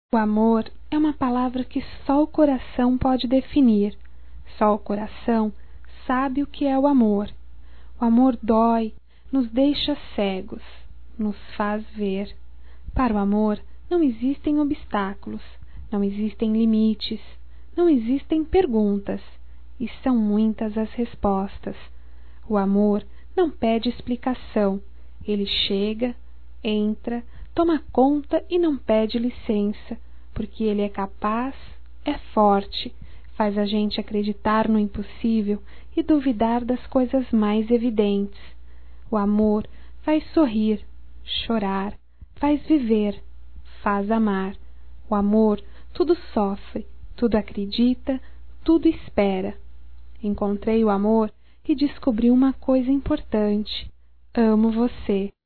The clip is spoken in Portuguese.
O amor é uma palavra que só o coração pode definir. Só o coração sabe o que é o amor. O amor dói, nos deixa cegos, nos faz ver. Para o amor não existem obstáculos, não existem limites, não existem perguntas, e são muitas as respostas. O amor não pede explicação, ele chega, entra, toma conta e não pede licença, porque ele é capaz, é forte, faz a gente acreditar no impossível e duvidar das coisas mais evidentes. O amor faz sorrir, chorar, faz viver, faz amar. O amor tudo sofre, tudo acredita, tudo espera. Encontrei o amor e descobri uma coisa importante: amo você.